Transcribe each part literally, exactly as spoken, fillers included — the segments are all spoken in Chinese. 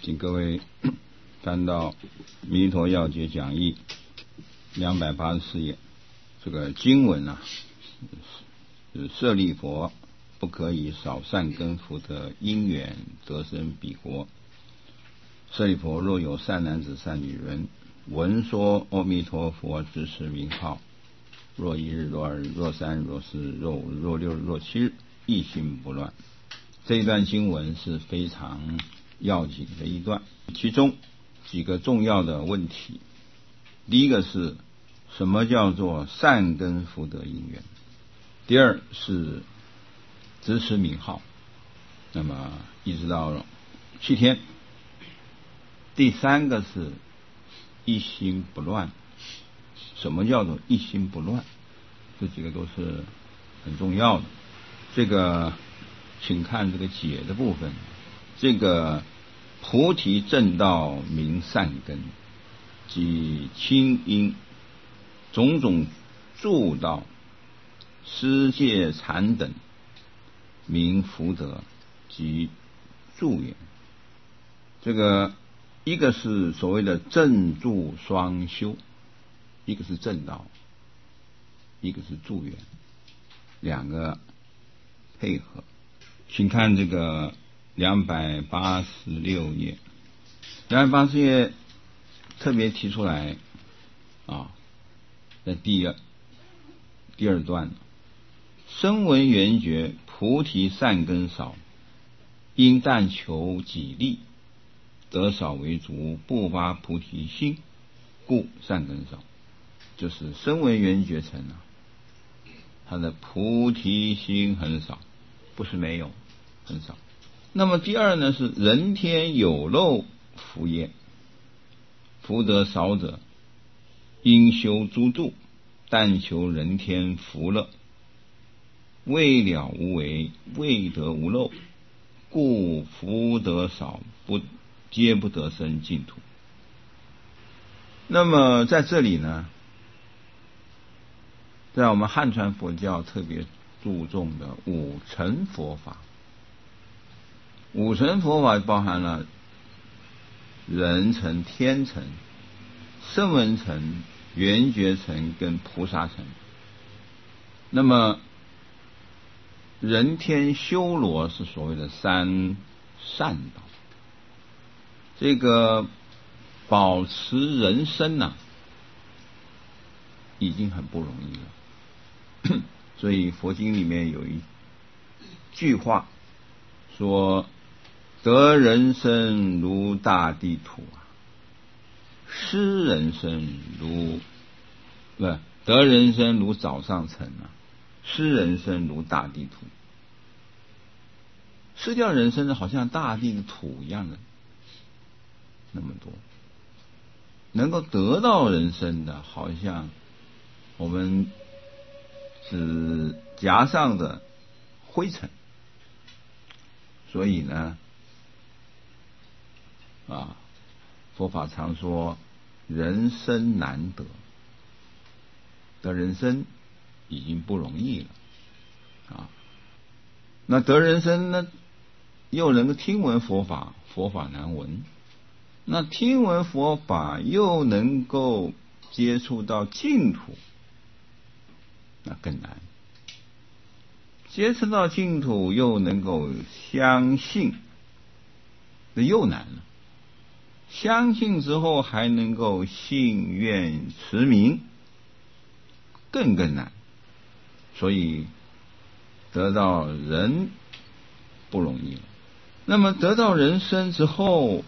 请各位翻到《弥陀要解讲义》两百八十四页。这个经文啊，舍利佛，不可以少善根福德因缘得生彼国。舍利佛，若有善男子善女人，闻说阿弥陀佛之实名号，若一日若二日若三日若四日若五日若六日若七日，一心不乱。这一段经文是非常要紧的一段，其中几个重要的问题。第一个是什么叫做善根福德因缘，第二是执持名号，那么一直到七天。第三个是一心不乱，什么叫做一心不乱，这几个都是很重要的。这个请看这个解的部分，这个菩提正道名善根，即清因种种助道施戒禅等名福德及助缘。这个一个是所谓的正助双修，一个是正道，一个是助缘，两个配合。请看这个两百八十六页，两百八十页特别提出来啊，在第二第二段，声闻缘觉菩提善根少，因但求己利，得少为足，不发菩提心，故善根少。就是声闻缘觉乘啊，他的菩提心很少，不是没有，很少。那么第二呢，是人天有漏福业，福德少者，应修诸度，但求人天福乐，未了无为，未得无漏，故福德少，不皆不得生净土。那么在这里呢，在我们汉传佛教特别注重的五乘佛法，五乘佛法包含了人乘、天乘、声闻乘、缘觉乘跟菩萨乘。那么人天修罗是所谓的三善道，这个保持人身呐、啊，已经很不容易了。所以佛经里面有一句话说，得人身如大地土啊，失人身如不得人身如早上尘啊，失人身如大地土。失掉人身的好像大地的土一样的那么多，能够得到人身的好像我们指甲上的灰尘。所以呢啊，佛法常说人生难得，得人生已经不容易了啊。那得人生呢，又能够听闻佛法，佛法难闻。那听闻佛法又能够接触到净土，那更难。接触到净土又能够相信，那又难了。相信之后还能够信愿持名，更更难。所以得到人不容易了。那么得到人身之后，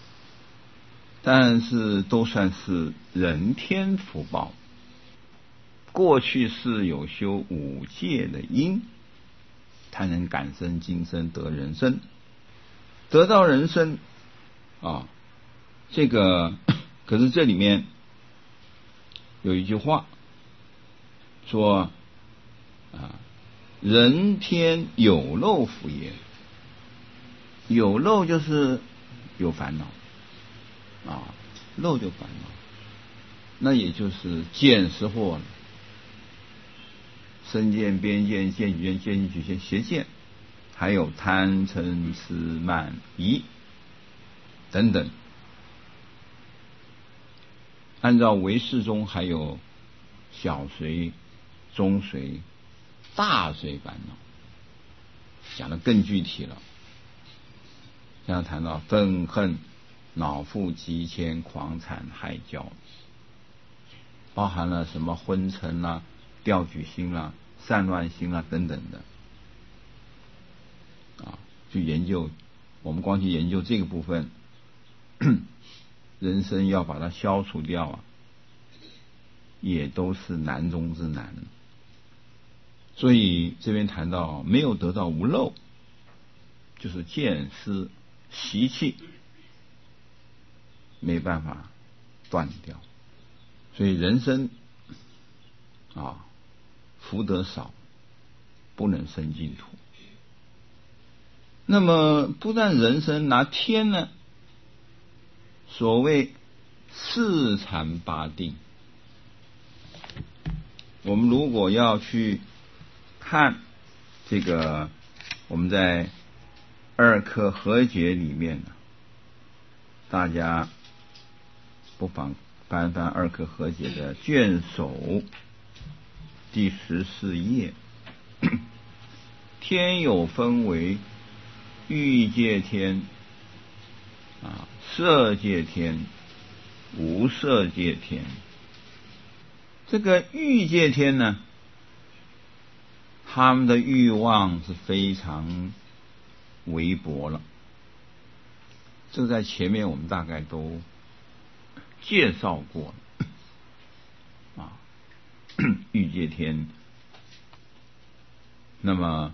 但是都算是人天福报。过去是有修五戒的因，才能感生今生得人身。得到人身啊，这个可是这里面有一句话说啊，人天有漏福业。有漏就是有烦恼啊，漏就烦恼，那也就是见识惑了。身见、边见、见取见、见取见、邪见，还有贪嗔痴慢疑等等。按照唯识中还有小随、中随、大随烦恼，讲得更具体了。像谈到愤恨、恼覆、急迁、狂惨、害骄，包含了什么昏沉啦、调举心啦、散乱心啦等等的啊，去研究。我们光去研究这个部分，人生要把它消除掉啊，也都是难中之难。所以这边谈到没有得到无漏，就是见思习气没办法断掉。所以人生啊，福德少，不能生净土。那么不但人生，拿天呢，所谓四禅八定，我们如果要去看这个，我们在二科和解里面呢，大家不妨翻翻二科和解的卷首第十四页。天有分为欲界天啊、色界天、无色界天。这个欲界天呢，他们的欲望是非常微薄了，这在前面我们大概都介绍过了啊。欲界天，那么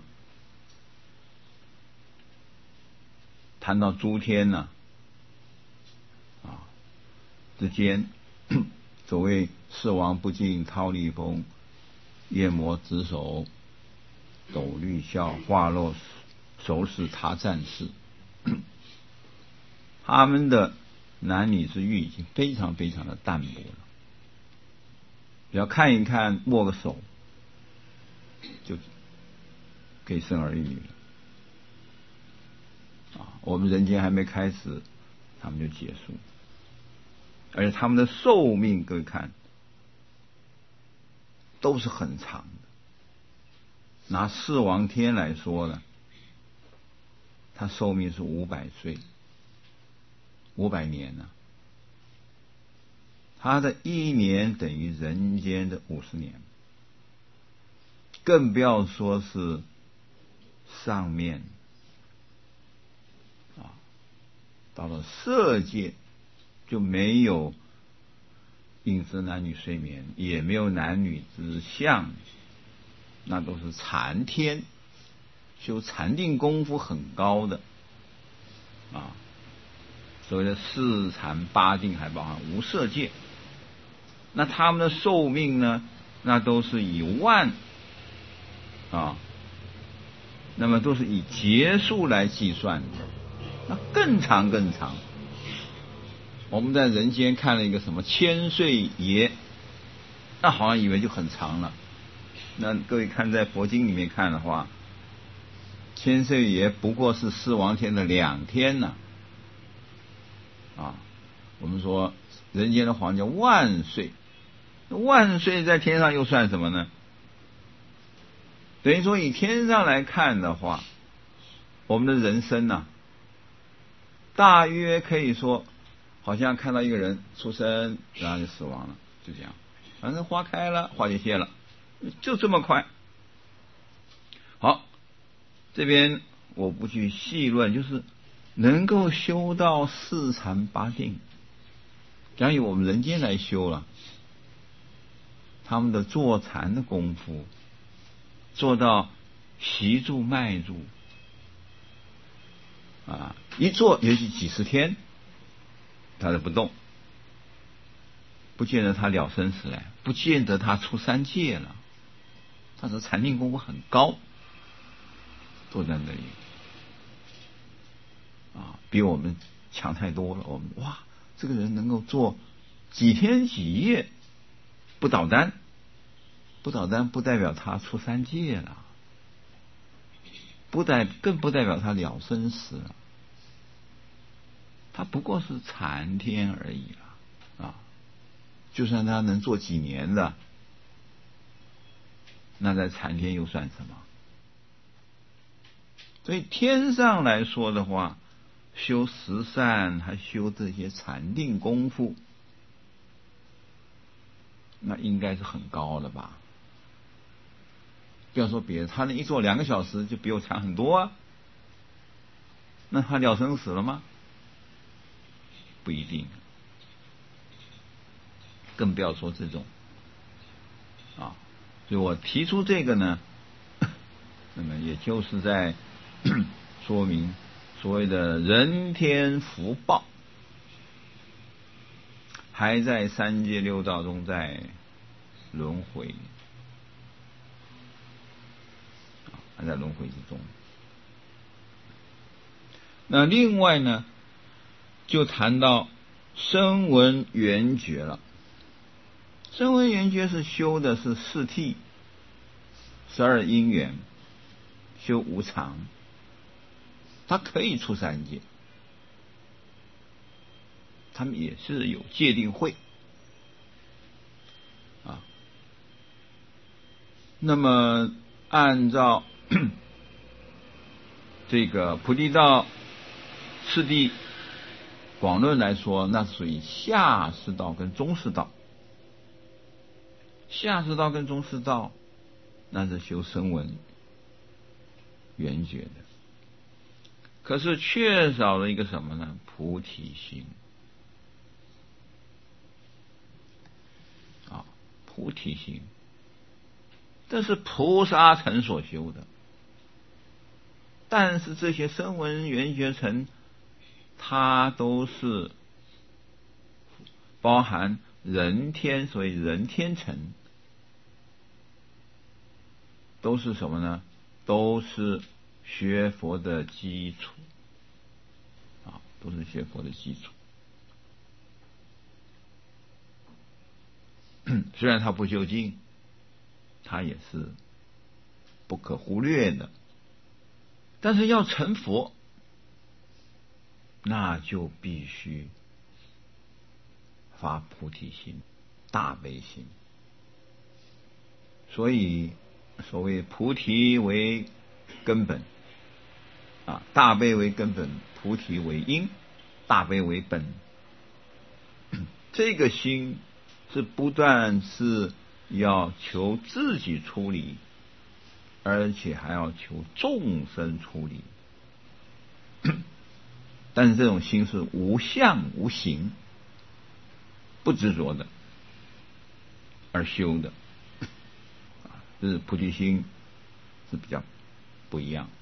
谈到诸天呢啊之间，所谓四王不敬、忉利风、夜魔执手、斗绿笑、化肉熟视他战士，他们的男女之欲已经非常非常的淡薄了。只要看一看，握个手，就可以生儿育女了啊！我们人间还没开始，他们就结束，而且他们的寿命，各位看，都是很长的。拿四王天来说呢，他寿命是五百岁，五百年呢、啊，他的一年等于人间的五十年，更不要说是上面啊，到了色界就没有饮食男女睡眠，也没有男女之相，那都是禅天，修禅定功夫很高的啊。所谓的四禅八定还包含无色界，那他们的寿命呢，那都是以万啊，那么都是以劫数来计算的，那更长更长。我们在人间看了一个什么千岁爷，那好像以为就很长了。那各位看在佛经里面看的话，千岁爷不过是四王天的两天呢、啊。啊，我们说人间的皇叫万岁，万岁在天上又算什么呢？等于说以天上来看的话，我们的人生呢、啊，大约可以说好像看到一个人出生然后就死亡了，就这样，反正花开了花就谢了，就这么快。好，这边我不去细论，就是能够修到四禅八定，假如以我们人间来修了，他们的坐禅的功夫做到习住脉住啊，一坐也许几十天他都不动，不见得他了生死来，不见得他出三界了，他的禅定功夫很高，坐在那里啊，比我们强太多了。我们哇，这个人能够做几天几夜不倒单，不倒单不代表他出三界了，不代更不代表他了生死了， 他不过是禅天而已了啊！就算他能做几年的，那在禅天又算什么？所以天上来说的话，修十善还修这些禅定功夫，那应该是很高的吧？不要说别的，他那一坐两个小时就比我长很多啊。那他了生死了吗？不一定，更不要说这种啊。所以我提出这个呢，那么也就是在说明所谓的人天福报还在三界六道中在轮回，还在轮回之中。那另外呢，就谈到声闻缘觉了。声闻缘觉是修的是四谛、十二因缘，修无常，他可以出三界，他们也是有戒定慧啊。那么按照这个菩提道次第广论来说，那属于下士道跟中士道。下士道跟中士道，那是修声闻缘觉的。可是缺少了一个什么呢？菩提心啊，菩提心，这是菩萨乘所修的。但是这些声闻缘觉乘，它都是包含人天，所以人天乘都是什么呢？都是学佛的基础啊，都是学佛的基础。虽然它不究竟，它也是不可忽略的。但是要成佛，那就必须发菩提心、大悲心。所以所谓菩提为根本啊，大悲为根本，菩提为因，大悲为本。这个心是不但是要求自己出离，而且还要求众生出离。但是这种心是无相无形，不执着的而修的，这是菩提心是比较不一样。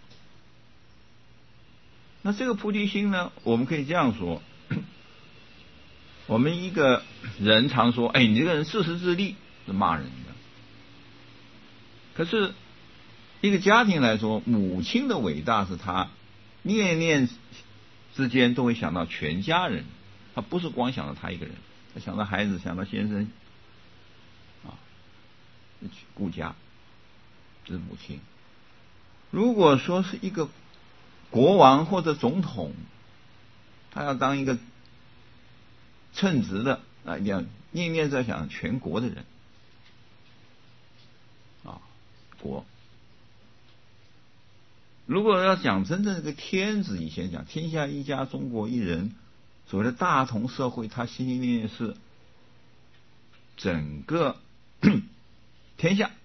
那这个菩提心呢，我们可以这样说，我们一个人常说，哎，你这个人自私自利，是骂人的。可是一个家庭来说，母亲的伟大是他念念之间都会想到全家人，他不是光想到他一个人，他想到孩子，想到先生啊，顾家，这是母亲。如果说是一个国王或者总统，他要当一个称职的啊，一定要念念在想全国的人啊，国。如果要讲真正这个天子，以前讲天下一家，中国一人，所谓的大同社会，他心心念念是整个天下，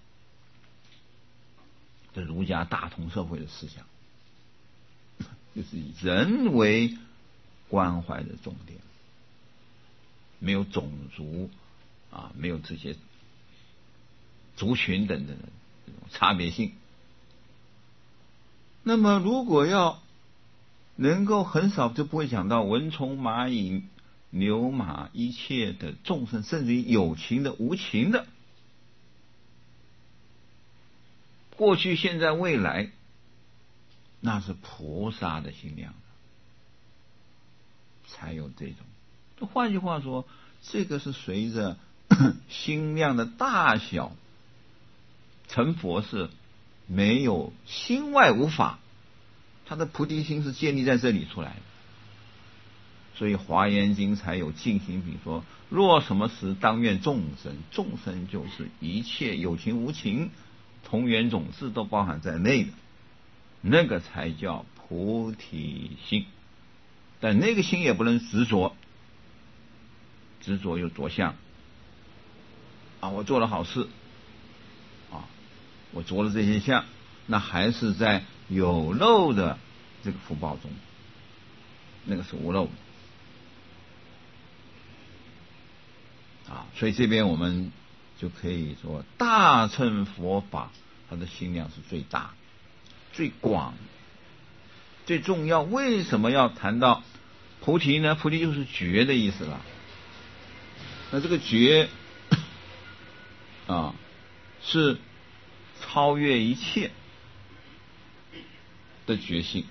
这儒家大同社会的思想，就是以人为关怀的重点，没有种族啊，没有这些族群等等的这种差别性。那么如果要能够很少就不会讲到蚊虫蚂蚁牛马一切的众生，甚至于有情的无情的，过去现在未来，那是菩萨的心量才有这种。换句话说，这个是随着心量的大小，成佛是没有心外无法，他的菩提心是建立在这里出来的。 所以《华严经》才有净行品说：若什么时当愿众生，众生就是一切有情无情同源种子都包含在内的，那个才叫菩提心。但那个心也不能执着，执着有着相啊，我做了好事啊，我着了这些相，那还是在有漏的这个福报中，那个是无漏的啊。所以这边我们就可以说，大乘佛法它的心量是最大、最广、最重要。为什么要谈到菩提呢？菩提就是觉的意思了。那这个觉啊，是超越一切的觉性。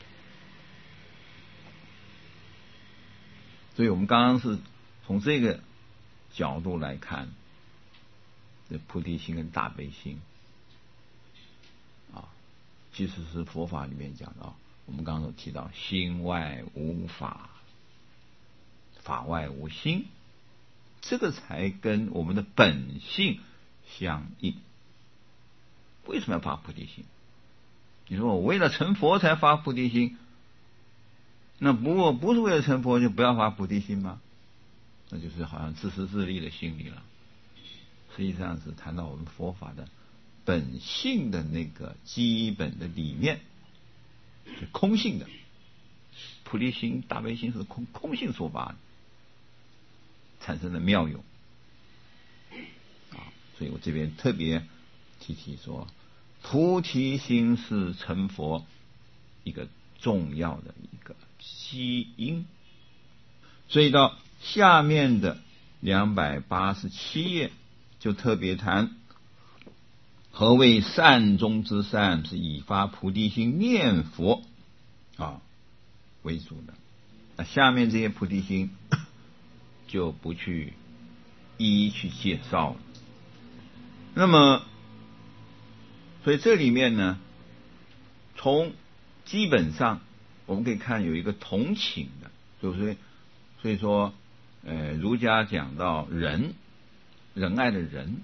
所以我们刚刚是从这个角度来看这菩提心跟大悲心啊，其实是佛法里面讲到，我们刚刚有提到心外无法，法外无心，这个才跟我们的本性相应。为什么要发菩提心？你说我为了成佛才发菩提心，那不过不是为了成佛就不要发菩提心吗？那就是好像自私自利的心理了。实际上是谈到我们佛法的本性的那个基本的理念，是空性的。菩提心、大悲心是空空性所发的，产生的妙用啊。所以我这边特别提提说，菩提心是成佛一个重要的一个基因。所以到下面的两百八十七页就特别谈何谓善中之善，是以发菩提心念佛啊为主的。那下面这些菩提心就不去一一去介绍了。那么所以这里面呢，从基本上我们可以看有一个同情的，就是所以说呃，儒家讲到仁，仁爱的仁，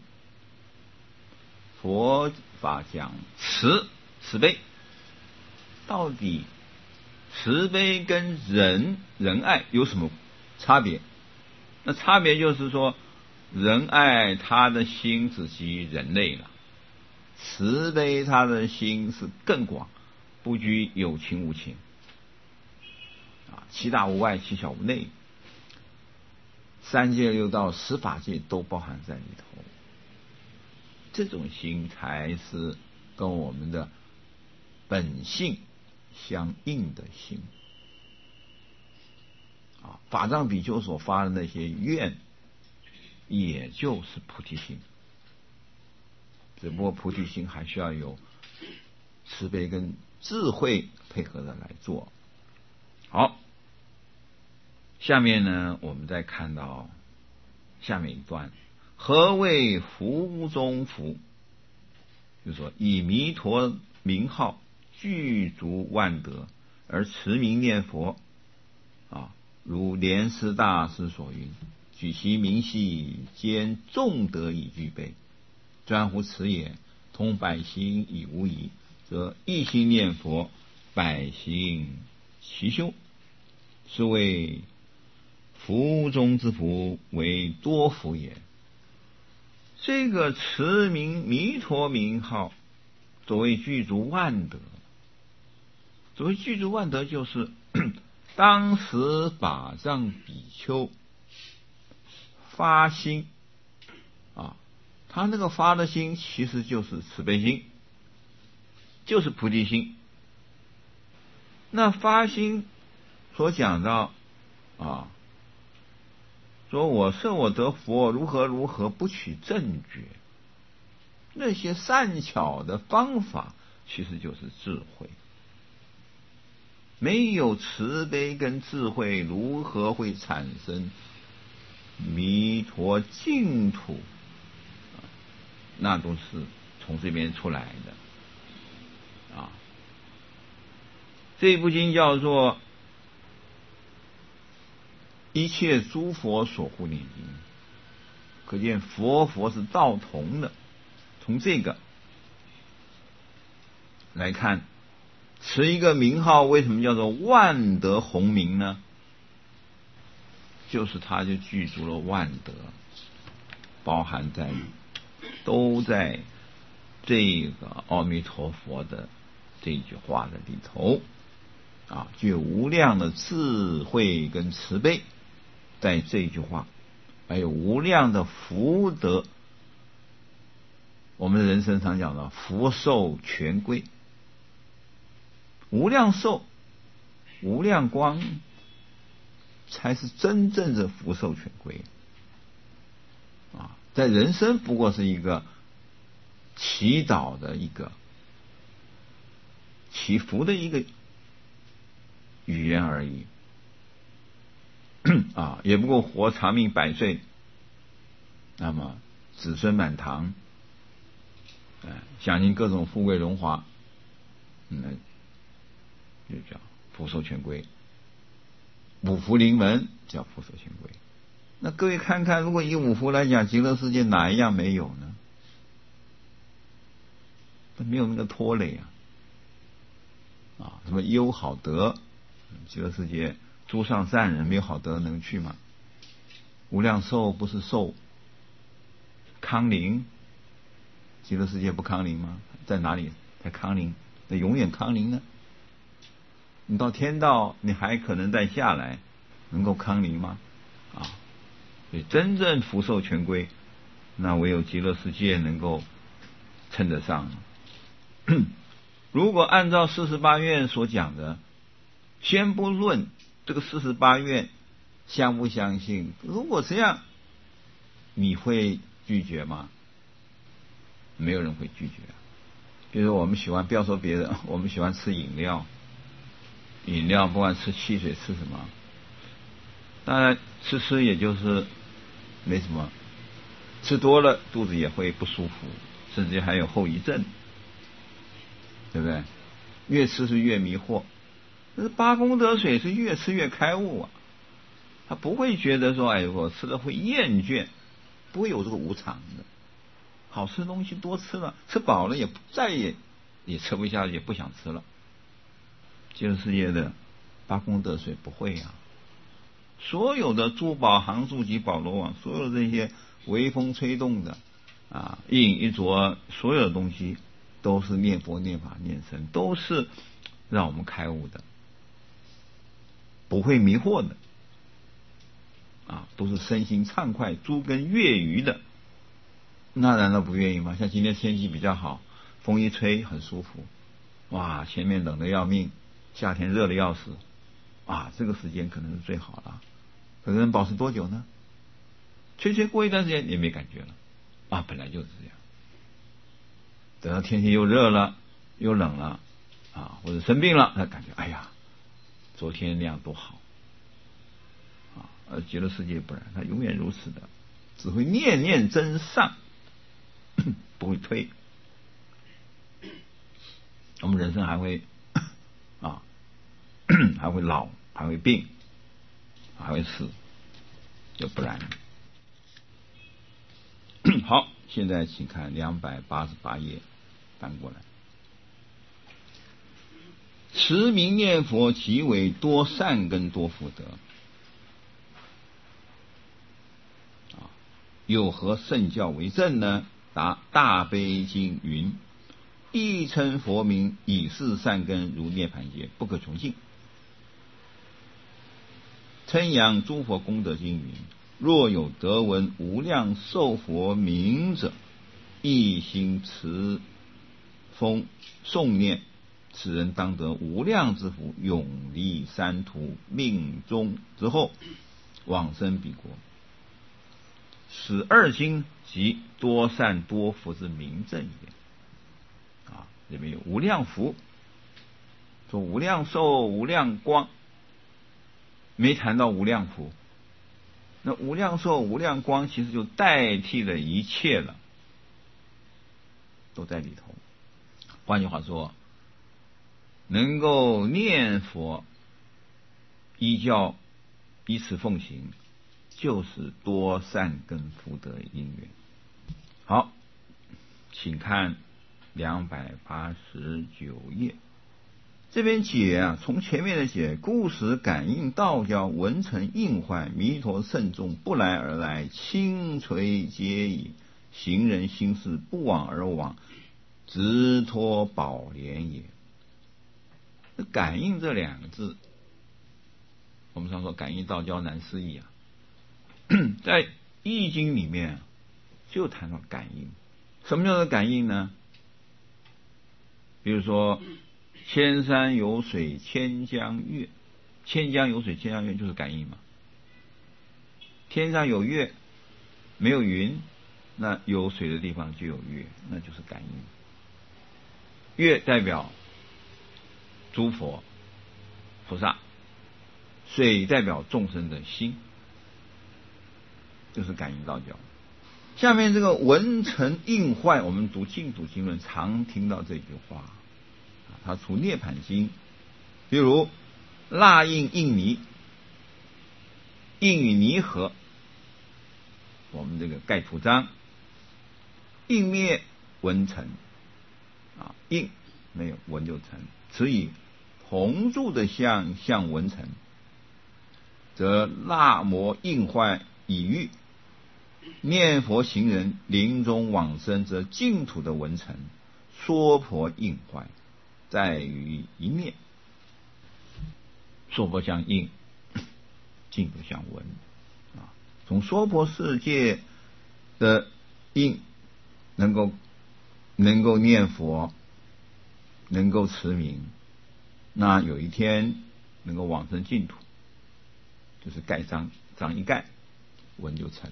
佛法讲慈，慈悲。到底慈悲跟仁仁爱有什么差别？那差别就是说，仁爱他的心只及人类了，慈悲他的心是更广，不拘有情无情啊，其大无外，其小无内，三界六道十法界都包含在里头。这种心才是跟我们的本性相应的心啊。法藏比丘所发的那些愿，也就是菩提心，只不过菩提心还需要有慈悲跟智慧配合的来做。好，下面呢，我们再看到下面一段，何谓福中福？就是说，以弥陀名号具足万德，而持名念佛啊，如莲师大师所云：举其名系，兼众德以具备，专乎此也。通百行以无疑，则一心念佛，百行齐修，是谓福中之福，为多福也。这个持名弥陀名号，所谓具足万德，所谓具足万德，就是当时法藏比丘发心啊，他那个发的心其实就是慈悲心，就是菩提心。那发心所讲到啊，说我设我得佛，如何如何不取正觉，那些善巧的方法其实就是智慧。没有慈悲跟智慧，如何会产生弥陀净土？那都是从这边出来的啊。这部经叫做一切诸佛所护念经。可见佛佛是道同的。从这个来看，持一个名号为什么叫做万德洪名呢？就是它就具足了万德，包含在都在这个阿弥陀佛的这句话的里头啊，具有无量的智慧跟慈悲，在这句话还有无量的福德。我们的人生常讲的福寿全归，无量寿无量光才是真正的福寿全归啊！在人生不过是一个祈祷的一个祈福的一个语言而已啊，也不过活长命百岁，那么子孙满堂，哎，享尽各种富贵荣华，嗯，就叫福寿全归。五福临门叫福寿全归。那各位看看，如果以五福来讲，极乐世界哪一样没有呢？没有那个拖累啊！啊，什么优好德，极乐世界诸上善人没有好德能去吗？无量寿不是寿，康宁，极乐世界不康宁吗？在哪里？在康宁，那永远康宁呢？你到天道，你还可能再下来，能够康宁吗？啊，所以真正福寿全归，那唯有极乐世界能够称得上。如果按照四十八愿所讲的，先不论这个四十八愿相不相信，如果这样，你会拒绝吗？没有人会拒绝。比如说我们喜欢，不要说别人，我们喜欢吃饮料，饮料不管吃汽水吃什么，当然吃吃也就是没什么，吃多了肚子也会不舒服，甚至还有后遗症，对不对？越吃是越迷惑。但是八功德水是越吃越开悟啊，他不会觉得说哎我吃了会厌倦，不会有这个无常的。好吃的东西多吃了，吃饱了也再也也吃不下，也不想吃了。极乐世界的八功德水不会啊，所有的珠宝行住及宝罗网，所有的这些微风吹动的啊，一饮一啄，所有的东西都是念佛念法念僧，都是让我们开悟的，不会迷惑的啊，都是身心畅快，诸根悦娱的。那难道不愿意吗？像今天天气比较好，风一吹很舒服，哇，前面冷得要命，夏天热得要死啊，这个时间可能是最好了。可能保持多久呢？吹吹过一段时间也没感觉了啊，本来就是这样。等到天气又热了又冷了啊，或者生病了，那感觉哎呀，昨天那样多好啊！而极乐世界不然，它永远如此的，只会念念增上，不会退。我们人生还会啊，还会老，还会病，还会死，就不然。好，现在请看两百八十八页，翻过来。持名念佛，即为多善根多福德。啊，有何圣教为证呢？答：大悲经云：一称佛名，以是善根如涅盘劫，不可穷尽。称扬诸佛功德经云：若有得闻无量寿佛名者，一心持风诵念，此人当得无量之福，永离三途，命中之后往生彼国。此二经即多善多福之明证也。啊，里面有无量福，说无量寿、无量光，没谈到无量福。那无量寿、无量光其实就代替了一切了，都在里头。换句话说，能够念佛，依教依此奉行，就是多善根福德因缘。好，请看两百八十九页。这边解啊，从前面的解，故使感应道交，文成应坏，弥陀圣众不来而来，轻垂皆已，行人心事不往而往，直托宝莲也。感应这两个字，我们常说感应道交难思议啊，在易经里面就谈到感应。什么叫做感应呢？比如说千山有水千江月，千江有水千江月就是感应嘛。天上有月没有云，那有水的地方就有月，那就是感应。月代表诸佛菩萨，水代表众生的心，就是感应道交。下面这个文成应坏，我们读净土经论常听到这句话，它出涅盘经，比如蜡印印泥，印与泥合，我们这个盖图章，印灭文成啊，印没有文就成，此以同住的相相文成，则蜡膜印坏已愈。念佛行人临终往生，则净土的文成娑婆印坏，在于一面。娑婆相应，净土相文啊。从娑婆世界的印，能够能够念佛，能够持名，那有一天能够往生净土，就是盖章，章一盖，文就成了。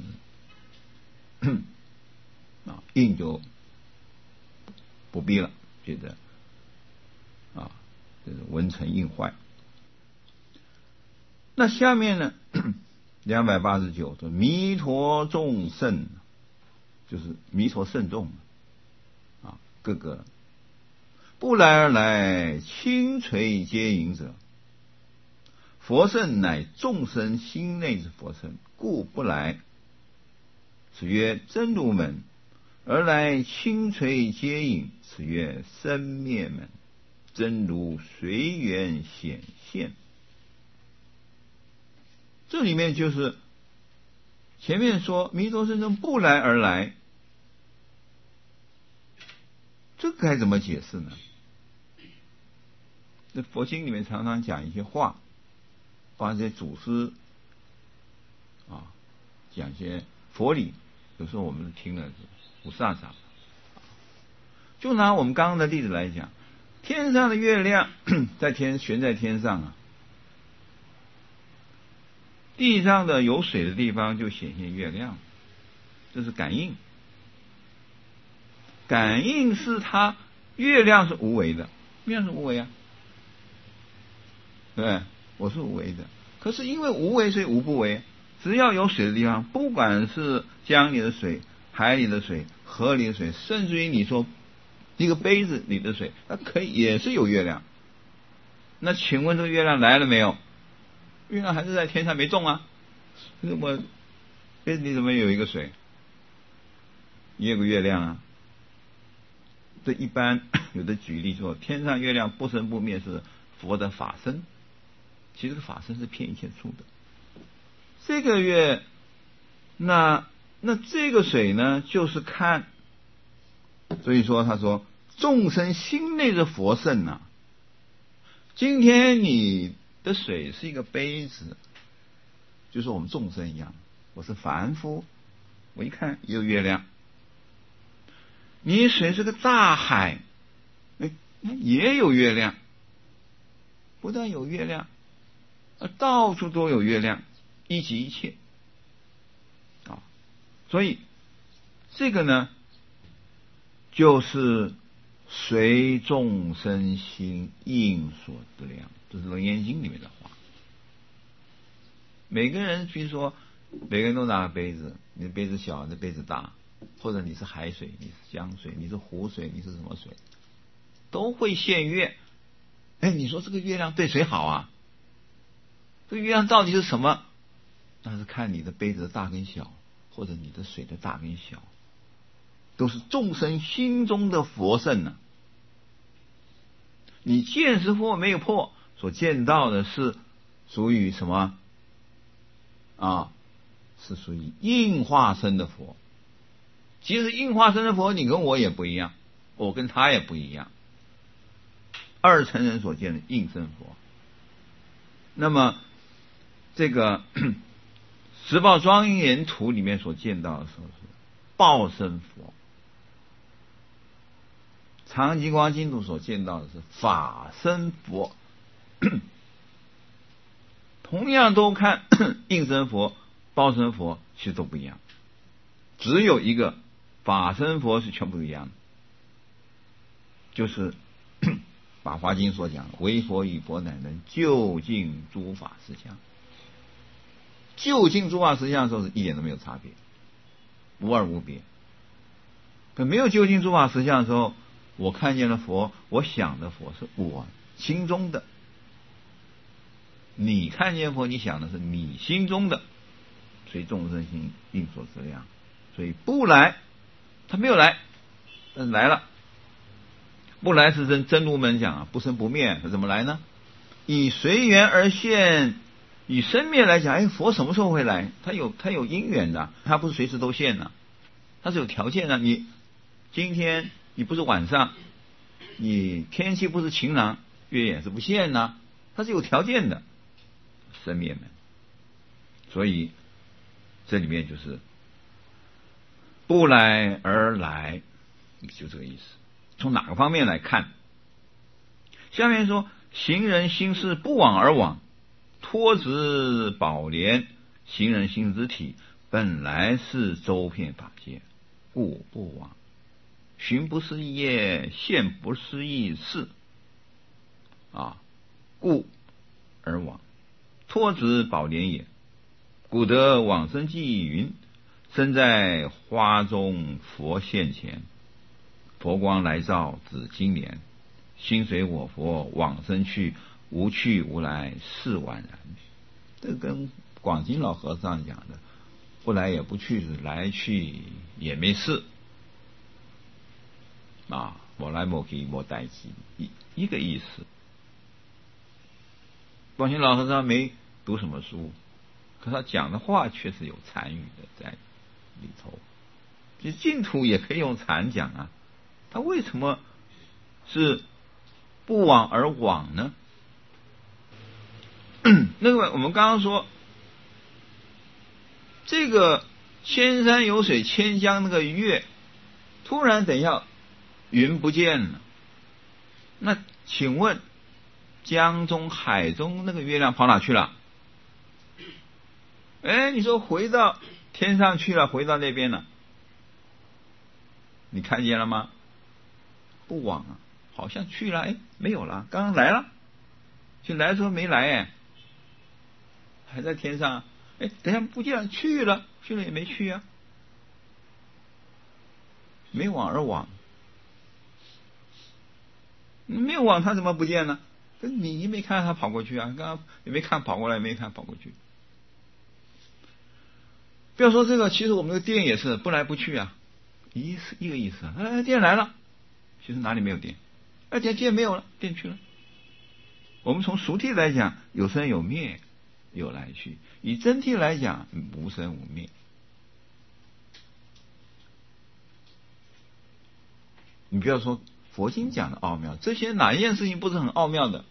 啊，印就不必了，觉得啊，这是文成印坏。那下面呢，两百八十九说弥陀众圣，就是弥陀圣众啊，各个不来而来，轻垂皆迎者，佛圣乃众生心内之佛圣，故不来。此曰真如门，而来轻垂接引，此曰生灭门，真如随缘显现。这里面就是前面说弥陀圣众不来而来，这该怎么解释呢？这佛经里面常常讲一些话，把这些祖师啊讲一些佛理，有时候我们听了是不飒飒。就拿我们刚刚的例子来讲，天上的月亮在天悬在天上啊，地上的有水的地方就显现月亮，这是感应。感应是它，月亮是无为的，月亮是无为啊，对不对？我是无为的，可是因为无为，所以无不为。只要有水的地方，不管是江里的水、海里的水、河里的水，甚至于你说一个杯子里的水，它可以也是有月亮。那请问这个月亮来了没有？月亮还是在天上没动啊。我杯子里怎么有一个水？也有个月亮啊。这一般有的举例说，天上月亮不生不灭是佛的法身，其实法身是骗一切处的。这个月，那那这个水呢，就是看，所以说他说众生心内的佛圣啊，今天你的水是一个杯子，就是我们众生一样，我是凡夫，我一看也有月亮。你水是个大海，也有月亮，不但有月亮，到处都有月亮，一即一切啊！所以这个呢，就是随众生心应所得量，这是《楞严经》里面的话。每个人，比如说每个人都拿个杯子，你的杯子小，你的杯子大，或者你是海水，你是江水，你是湖水，你是什么水，都会现月。哎，你说这个月亮对谁好啊？这个月亮到底是什么那是看你的杯子的大跟小，或者你的水的大跟小，都是众生心中的佛圣呢、啊。你见识佛没有破，所见到的是属于什么啊？是属于应化身的佛。其实应化身的佛，你跟我也不一样，我跟他也不一样。二乘人所见的应身佛，那么这个十报庄严图里面所见到的时候是报身佛，长吉光净土所见到的是法身佛。同样都看应身佛、报身佛，其实都不一样，只有一个法身佛是全部一样的，就是法华经所讲，唯佛与佛乃能究竟诸法实相。究竟诸法实相的时候是一点都没有差别，无二无别。可没有究竟诸法实相的时候，我看见了佛，我想的佛是我心中的，你看见佛，你想的是你心中的，所以众生心应所知量。所以不来，他没有来，但是来了。不来是真真如门讲啊，不生不灭，他怎么来呢？以随缘而现，以生灭来讲，哎，佛什么时候会来？他有他有因缘的，他不是随时都现的，他是有条件的。你今天你不是晚上，你天气不是晴朗，月也是不现呐、啊，它是有条件的。生灭门，所以这里面就是不来而来，就这个意思。从哪个方面来看？下面说，行人心事不往而往，托执宝莲，行人心之体本来是周遍法界，故不往。寻不思议业，现不思议事啊，故而往。托执宝莲也，古得往生记云：身在花中，佛现前，佛光来照指金莲，心随我佛往生去，无去无来是宛然。这跟广金老和尚讲的不来也不去，来去也没事啊，我来莫去莫待机，一一个意思。广金老和尚没读什么书，可他讲的话确实有禅语的在里头。其实净土也可以用禅讲啊，他为什么是不往而往呢？那个我们刚刚说，这个千山有水千江那个月，突然等一下云不见了，那请问江中海中那个月亮跑哪去了？哎，你说回到天上去了，回到那边了，你看见了吗？不往啊，好像去了，哎，没有了，刚刚来了，就来的时候没来，哎，还在天上，哎，等下不见了，去了，去了也没去啊，没往而往，没有往，他怎么不见呢？你没看他跑过去啊，刚刚也没看跑过来，也没看跑过去。不要说这个，其实我们的电也是不来不去啊，一一个意思啊。哎，电来了，其实哪里没有电？哎，电电没有了，电去了。我们从俗谛来讲，有生有灭，有来去；以真谛来讲，无生无灭。你不要说佛经讲的奥妙，这些哪一件事情不是很奥妙的？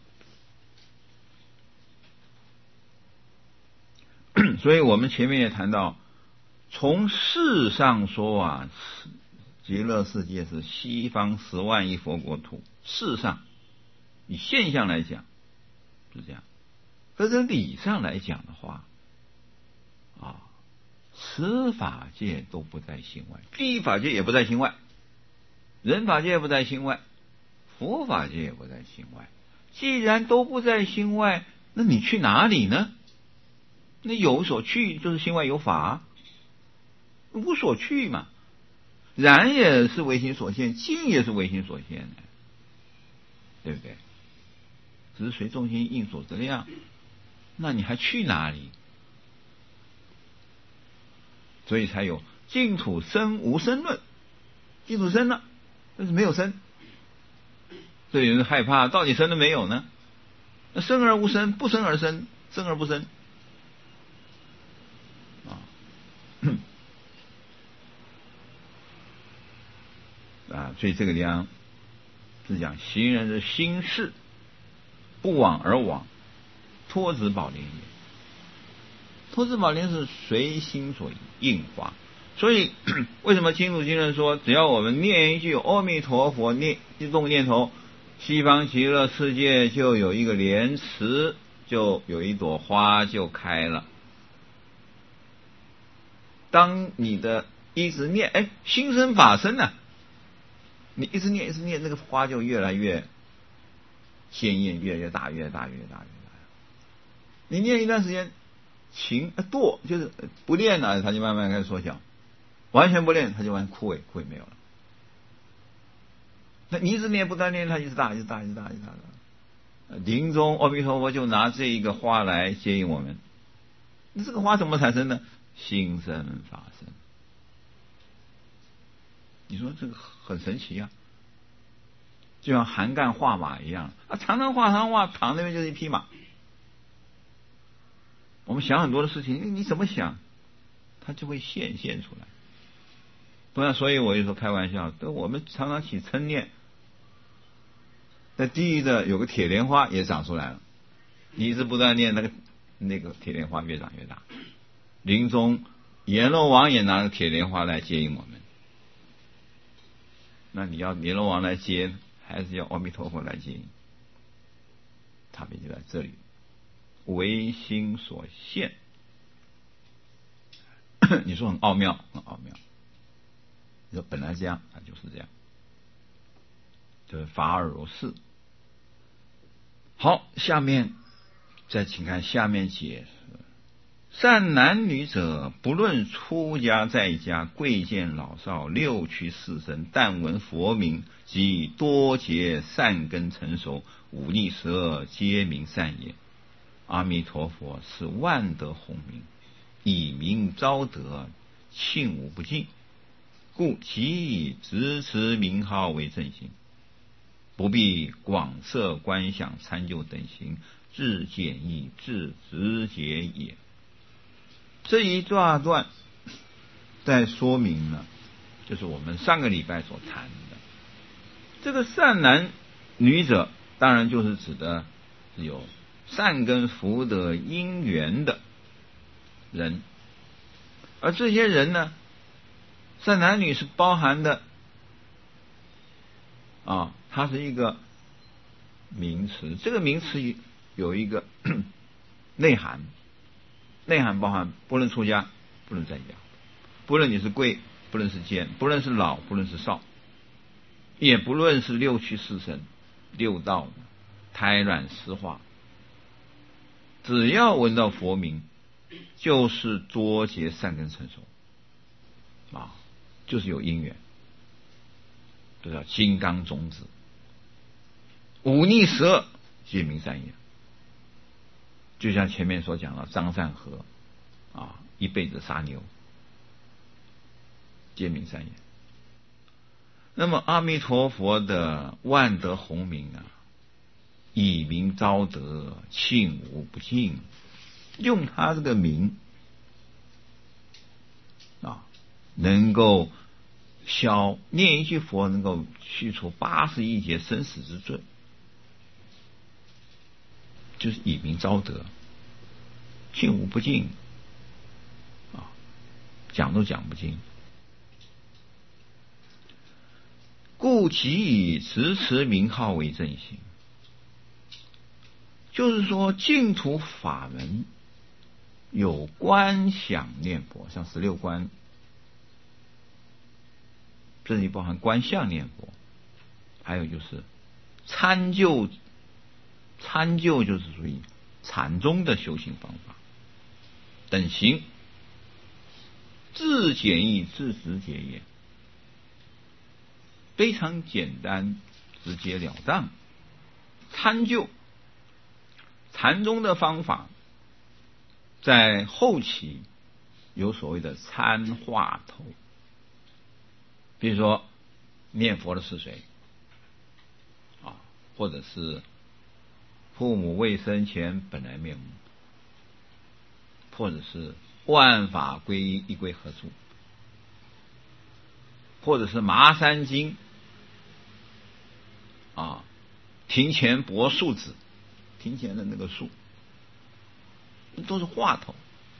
所以我们前面也谈到，从事上说啊，极乐世界是西方十万亿佛国土，事上以现象来讲是这样，可是理上来讲的话啊，十法界都不在心外，第一法界也不在心外，人法界也不在心外，佛法界也不在心外。既然都不在心外，那你去哪里呢？那有所去就是心外有法，无所去嘛。然也是唯心所现，净也是唯心所现的，对不对？只是随众心应所知量，那你还去哪里？ 所以才有净土生无生论。净土生了，但是没有生，所以有人害怕，到底生了没有呢？那生而无生，不生而生，生而不生啊。啊，所以这个地方是讲行人的心事，不往而往，托子宝莲也。托子宝莲是随心所应化，所以为什么净土经论说，只要我们念一句阿弥陀佛，念一动念头，西方极乐世界就有一个莲池，就有一朵花就开了。当你的一直念，哎，心生法身啊，你一直念一直念，那个花就越来越鲜艳，越来越大，越大，越大，越大。你念一段时间，情堕就是不练了，它就慢慢开始缩小；完全不练，它就完全枯萎，枯萎没有了。那你一直念，不断念，它一直大，一直大，一直大，一直大。临终阿弥陀佛就拿这一个花来接引我们。那这个花怎么产生呢？心生法身。你说这个很神奇啊，就像韩干画马一样啊，常常画，常常画，躺那边就是一匹马。我们想很多的事情，你怎么想，它就会显现出来。不然，所以我就说开玩笑，我们常常起嗔念，在地狱的有个铁莲花也长出来了，你一直不断念，那个那个铁莲花越长越大。临终阎罗王也拿个铁莲花来接引我们，那你要阎罗王来接，还是要阿弥陀佛来接引？差别就在这里，唯心所现。你说很奥妙，很奥妙。你说本来这样，它就是这样，就是法尔如是。好，下面再请看下面解释：善男女者，不论出家在家，贵贱老少，六趣四生，但闻佛名，即多结善根成熟，五力十二皆名善也。阿弥陀佛是万德洪名，以名昭德，庆无不尽，故即以直持名号为正行，不必广设观想参究等行，自简易自直解也。这一大段在说明了，就是我们上个礼拜所谈的这个善男女者，当然就是指的是有善根福德因缘的人，而这些人呢，善男女是包含的啊，它是一个名词，这个名词有一个内涵，内涵包含不论出家，不论在家，不论你是贵，不论是贱，不论是老，不论是少，也不论是六趣四生、六道、胎卵湿化，只要闻到佛名，就是多结善根成熟啊，就是有因缘，这叫金刚种子。五逆十二皆名善也，就像前面所讲的张善和啊，一辈子杀牛，皆名善也。那么阿弥陀佛的万德洪名啊，以名昭德，庆无不尽，用他这个名啊，能够消念一句佛，能够去除八十一劫生死之罪，就是以名昭德，庆无不尽啊，讲都讲不尽。故即以直持名号为正行，就是说净土法门有观想念佛，像十六观，这里包含观相念佛，还有就是参究，参究就是属于禅宗的修行方法等行，自简易自直解也，非常简单直截了当。参究禅宗的方法在后期有所谓的参话头，比如说念佛的是谁啊，或者是父母未生前本来面目，或者是万法归一，一归何处，或者是麻山经啊，庭前柏树子，庭前的那个树，都是话头。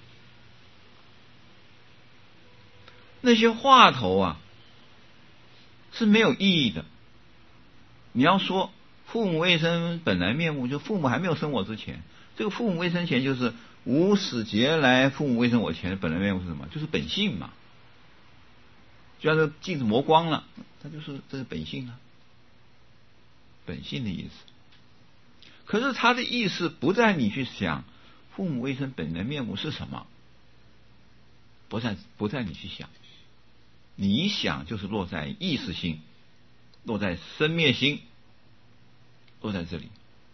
那些话头啊是没有意义的。你要说父母未生本来面目，就父母还没有生我之前，这个父母未生前就是无始劫来父母未生我前本来面目是什么？就是本性嘛。就像这镜子磨光了，它就是这是本性啊，本性的意思。可是它的意思不在你去想父母未生本来面目是什么，不在不在你去想，你一想就是落在意识心，落在生灭心，落在这里。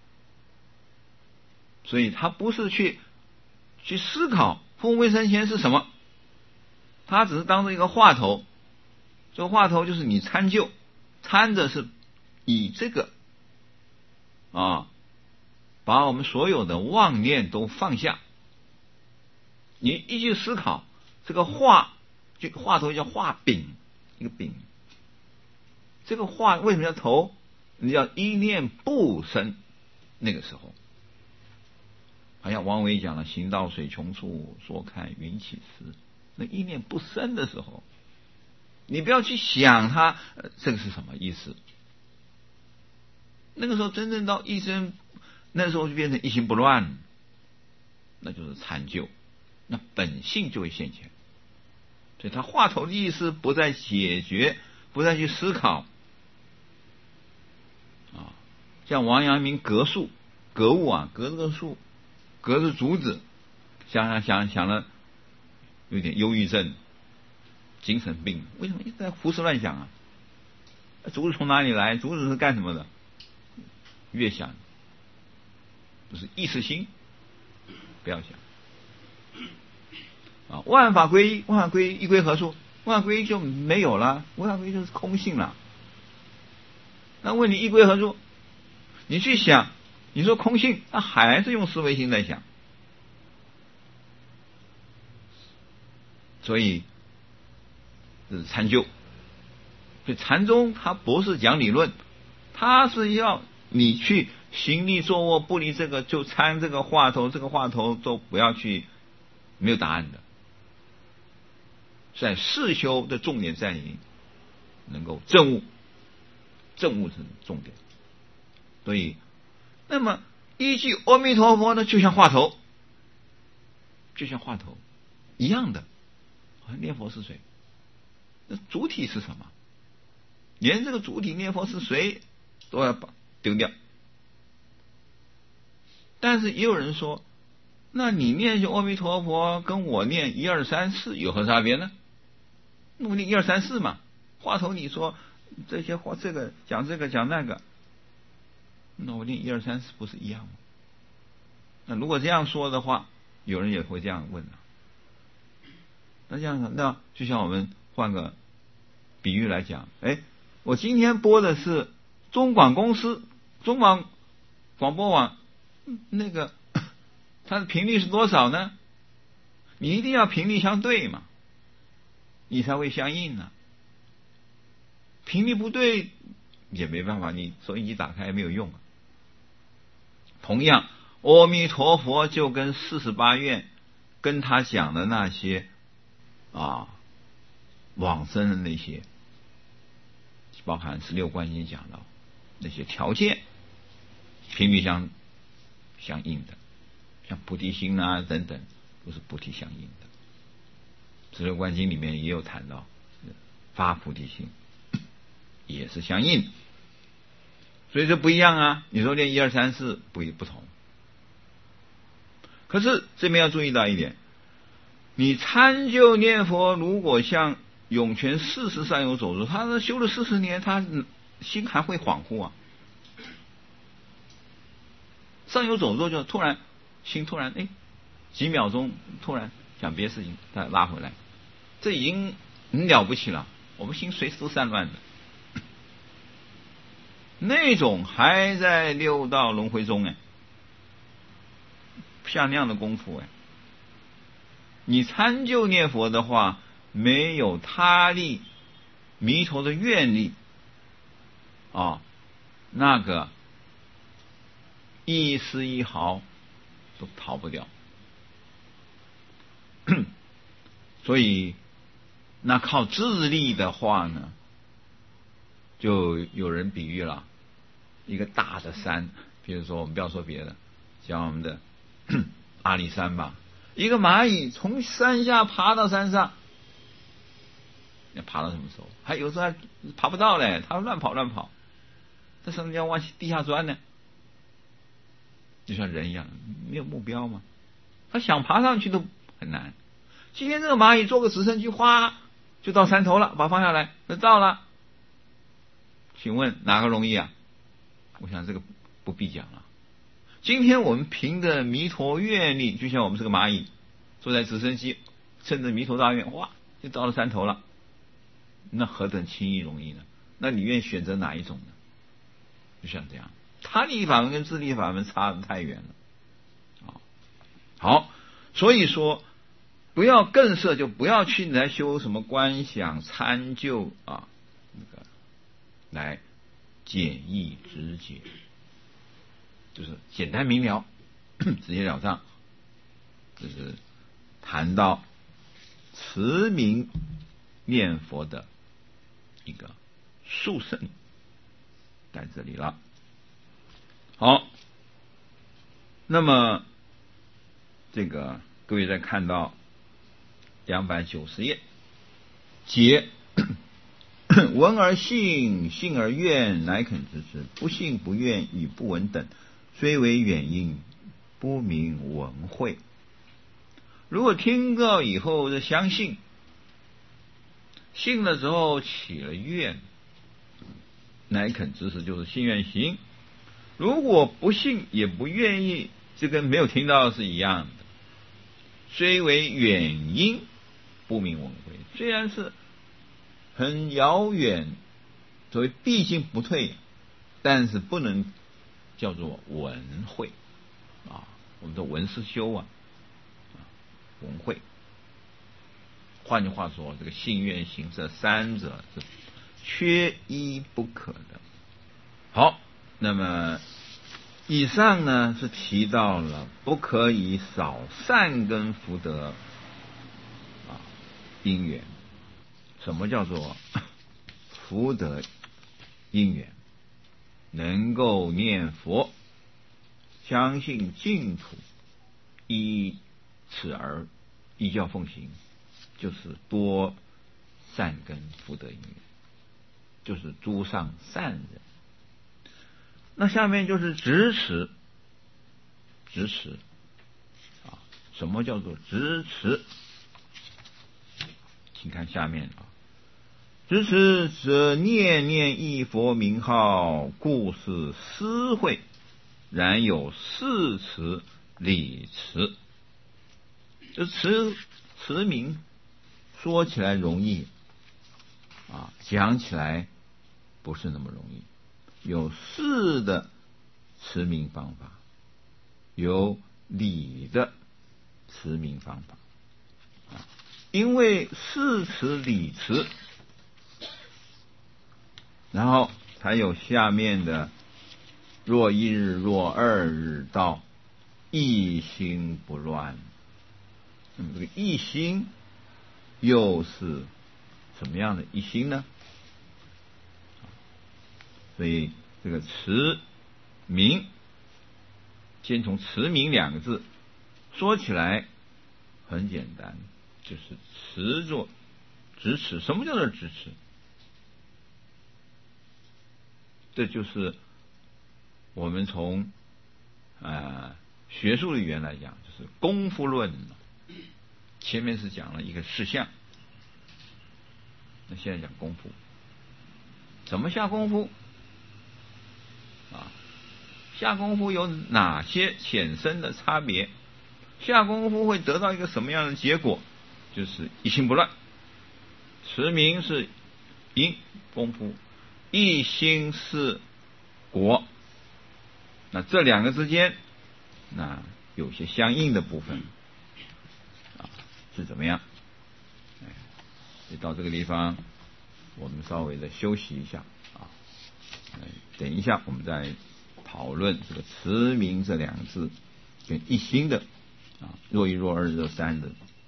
所以他不是去去思考父母未生前是什么，他只是当做一个话头。这个话头就是你参就，参着是以这个啊，把我们所有的妄念都放下。你一去思考这个话，这个话头叫话柄，一个柄。这个话为什么叫头？你叫一念不生。那个时候，好像王维讲了“行到水穷处，坐看云起时”。那一念不生的时候，你不要去想它、呃、这个是什么意思。那个时候真正到一生，那时候就变成一心不乱，那就是参就，那本性就会现前。所以他话头的意思不再解决，不再去思考啊。像王阳明格树格物啊，格这个树，格是竹子，想想想想了，有点忧郁症、精神病，为什么一直在胡思乱想啊？竹子从哪里来？竹子是干什么的？越想就是意识心，不要想啊！万法归一，万法归一，一归何处？万法归一就没有了，万法归一就是空性了。那问你一归何处？你去想，你说空性，那还是用思维心在想。所以这是参就。所以禅宗它不是讲理论，它是要你去行立坐卧不离这个，就参这个话头，这个话头都不要去，没有答案的。在世修的重点在于能够证悟，证悟是重点。所以，那么依据阿弥陀佛呢，就像话头，就像话头一样的。念佛是谁？那主体是什么？连这个主体念佛是谁都要把丢掉。但是也有人说，那你念阿弥陀佛跟我念一二三四有何差别呢？那我念一二三四嘛，话头你说这些话，这个讲这个讲那个，那我念一二三四不是一样吗？那如果这样说的话，有人也会这样问啊。那这样，那就像我们换个比喻来讲，哎，我今天播的是中广公司中广广播网，那个它的频率是多少呢？你一定要频率相对嘛，你才会相应呢、啊。频率不对也没办法，你收音机打开也没有用啊。同样，阿弥陀佛就跟四十八愿跟他讲的那些啊往生的那些，包含十六观经讲到那些条件，频率相相应的，像菩提心啊等等，都是菩提相应的。十六观经里面也有谈到发菩提心，也是相应的。所以这不一样啊！你说念一二三四不不同。可是这边要注意到一点，你参就念佛，如果像涌泉四十上有走入，他修了四十年，他心还会恍惚啊。上有走入就突然心突然哎几秒钟突然想别的事情，再拉回来，这已经很了不起了。我们心随时都散乱的，那种还在六道轮回中哎，像那样的功夫哎，你参就念佛的话，没有他力、弥陀的愿力啊，那个一丝一毫都逃不掉。所以那靠自力的话呢，就有人比喻了一个大的山，比如说我们不要说别的，像我们的阿里山吧，一个蚂蚁从山下爬到山上，要爬到什么时候？还有时候还爬不到嘞，它乱跑乱跑，这甚至要往地下钻呢。就像人一样，没有目标嘛，他想爬上去都很难。今天这个蚂蚁坐个直升机，哗就到山头了，把它放下来，就到了。请问哪个容易啊？我想这个不必讲了。今天我们凭着弥陀愿力，就像我们这个蚂蚁坐在直升机，趁着弥陀大愿，哇就到了山头了，那何等轻易容易呢？那你愿意选择哪一种呢？就像这样，他力法门跟自力法门差得太远了。好，所以说不要更设，就不要去来修什么观想参就啊，那个来简易直解，就是简单明了，直截了当。就是谈到持名念佛的一个殊胜在这里了。好，那么这个各位再看到两百九十页，解闻而信，信而愿，乃肯知之；不信不愿与不闻等，虽为远因，不明闻会。如果听到以后就相信，信了之后起了愿，乃肯知之，就是信愿行。如果不信也不愿意，这跟没有听到是一样的。虽为远因，不明闻会。虽然是很遥远，所谓毕竟不退，但是不能叫做闻会啊。我们的闻是修啊，闻会。换句话说，这个信愿行这三者是缺一不可的。好，那么以上呢是提到了不可以少善根福德啊因缘。什么叫做福德因缘？能够念佛，相信净土，依此而依教奉行，就是多善根福德因缘，就是诸上善人。那下面就是执持，执持啊，什么叫做执持？请看下面啊，执持则念念忆佛名号，故是思会，然有事持理持。这持持名说起来容易啊，讲起来不是那么容易。有事的持名方法，有理的持名方法啊。因为事持理持，然后才有下面的若一日若二日到，一心不乱。那么这个一心又是什么样的一心呢？所以这个持名，先从持名两个字说起来很简单，就是持作执持。什么叫做执持？这就是我们从呃学术的语言来讲，就是功夫论。前面是讲了一个事项，那现在讲功夫。怎么下功夫啊？下功夫有哪些浅深的差别？ 下功夫会得到一个什么样的结果？就是一心不乱。持名是因功夫，一心是果。那这两个之间，那有些相应的部分啊，是怎么样？哎，所以到这个地方，我们稍微的休息一下啊，等一下我们再讨论这个持名这两个字跟一心的啊，若一若二若三的